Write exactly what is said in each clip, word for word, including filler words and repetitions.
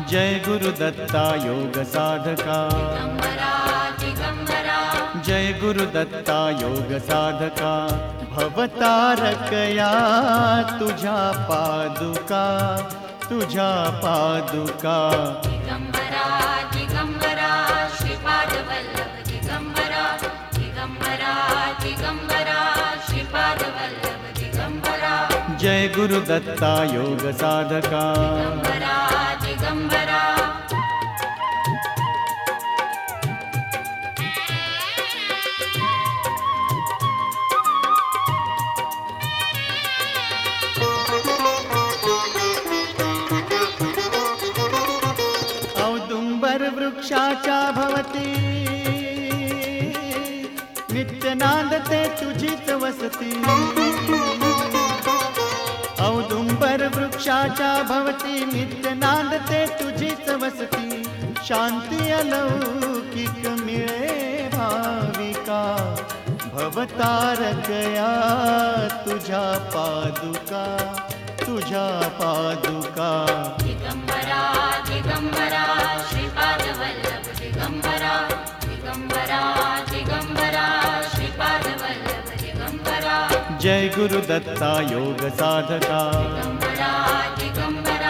जय गुरुदत्ता योग साधका, दिगंबरा दिगंबरा जय गुरुदत्ता योग साधका, भवतारकया तुझ्या पादुका, तुझ्या पादुका. दिगंबरा दिगंबरा श्रीपाद वल्लभ दिगंबरा, दिगंबरा दिगंबरा श्रीपाद वल्लभ दिगंबरा. जय गुरुदत्ता योग साधका, दिगंबरा दिगंबरा औदुंबर वृक्षाच्या भवती नित्य नांदते तुझीच वसती. औदुंबर वृक्षाच्या भवती नित्य नांदते तुझीच वसती. शांती अलौकिक मिळे भाविका, भवतारकया तुझ्या पादुका, तुझ्या पादुका. दिगंबरा दिगंबरा श्रीपाद वल्लभ दिगंबरा, दिगंबरा दिगंबरा श्रीपाद वल्लभ दिगंबरा. जय गुरुदत्ता योग साधका, दिगंबरा दिगंबरा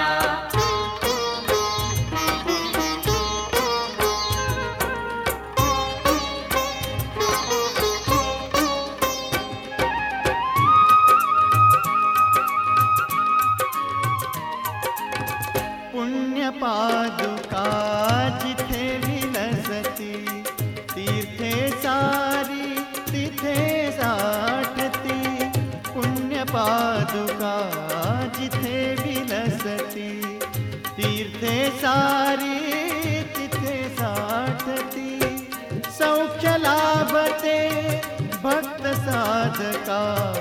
पुण्य पादुका जिथे विलसती, तीर्थे सारी तिथे साठती. पुण्य पादुका जिथे विलसती, तीर्थे सारी तिथे साठती. सौख्य लाभते भक्त साधका,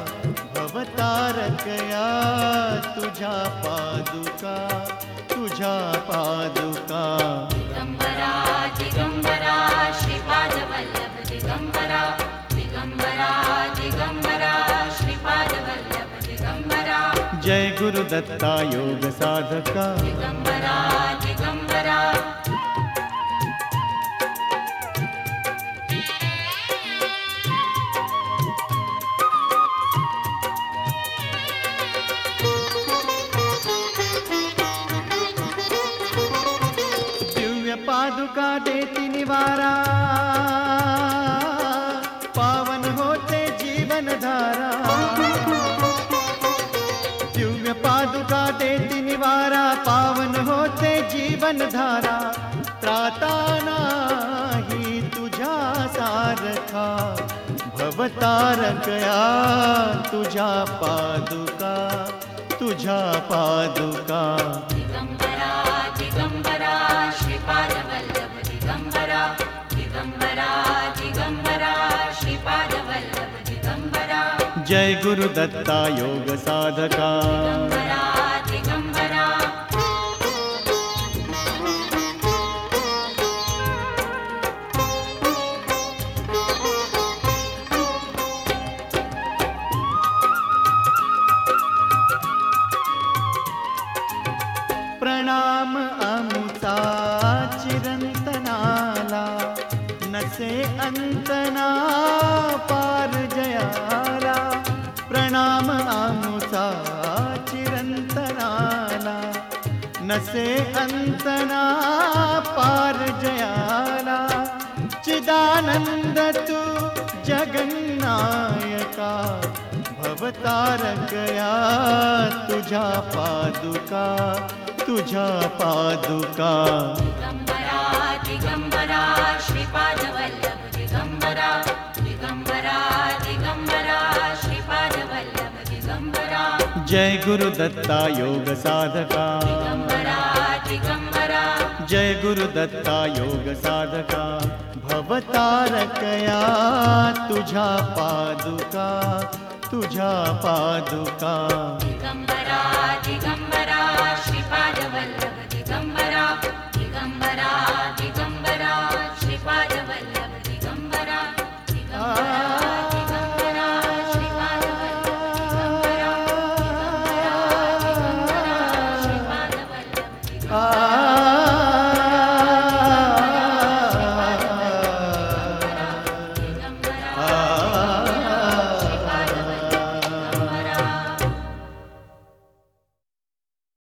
भवतारकया तुझ्या पादुका, तुझ्या पादुका. दिगंबरा दिगंबरा श्रीपाद वल्लभ दिगंबरा, दिगंबरा दिगंबरा श्रीपाद वल्लभ दिगंबरा. जय गुरुदत्ता योग साधका, दिगंबरा दिगंबरा दिव्य पादुका देती निवारा, पावन होते जीवन धारा. दिव्य पादुका देती निवारा, पावन होते जीवन धारा. त्राता नाही तुझ्या सारखा, भवतारकया तुझ्या पादुका, तुझ्या पादुका. दिगंबरा दिगंबरा श्रीपाद वल्लभ दिगंबरा, दिगंबरा दिगंबरा श्रीपाद वल्लभ दिगंबरा. जय गुरुदत्ता योग साधका, दिगंबरा दिगंबरा प्रणाम अमुता चिरंतनाला, नसे अंतना पार जयाला. प्रणाम अमुता चिरंतनाला, नसे अंतना पार जयाला. चिदानंद तू जगन्नायका, भवतारकया तुझ्या पादुका, तुझ्या पादुका. दिगंबरा दिगंबरा श्रीपाद वल्लभ दिगंबरा, दिगंबरा दिगंबरा श्रीपाद वल्लभ दिगंबरा. जय गुरुदत्ता योग साधका, दिगंबरा दिगंबरा जय गुरुदत्ता योग साधका. भवतारकया तुझ्या पादुका, तुझ्या पादुका. दिगंबरा